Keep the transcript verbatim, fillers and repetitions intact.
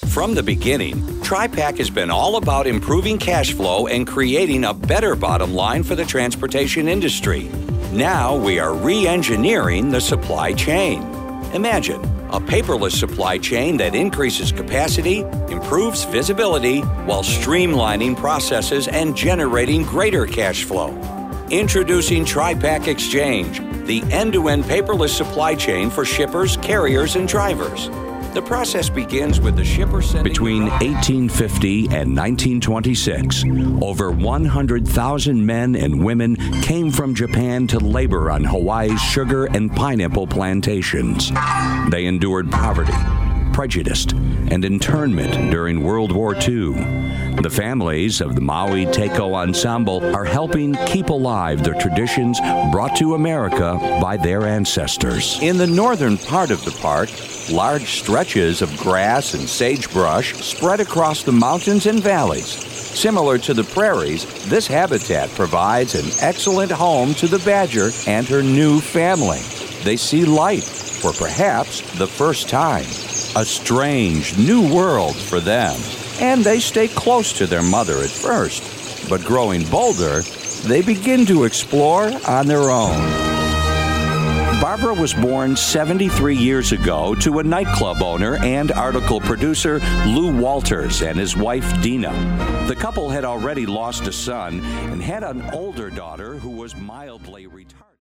From the beginning, Tri-Pac has been all about improving cash flow and creating a better bottom line for the transportation industry. Now we are re-engineering the supply chain. Imagine a paperless supply chain that increases capacity, improves visibility, while streamlining processes and generating greater cash flow. Introducing Tri-Pac Exchange, the end-to-end paperless supply chain for shippers, carriers, and drivers. The process begins with the shipper sending... Between eighteen fifty and nineteen twenty-six, over one hundred thousand men and women came from Japan to labor on Hawaii's sugar and pineapple plantations. They endured poverty, prejudice, and internment during World War Two. The families of the Maui Teiko Ensemble are helping keep alive the traditions brought to America by their ancestors. In the northern part of the park, large stretches of grass and sagebrush spread across the mountains and valleys. Similar to the prairies, this habitat provides an excellent home to the badger and her new family. They see light for perhaps the first time. A strange new world for them. And they stay close to their mother at first. But growing bolder, they begin to explore on their own. Barbara was born seventy-three years ago to a nightclub owner and article producer Lou Walters and his wife Dina. The couple had already lost a son and had an older daughter who was mildly retarded.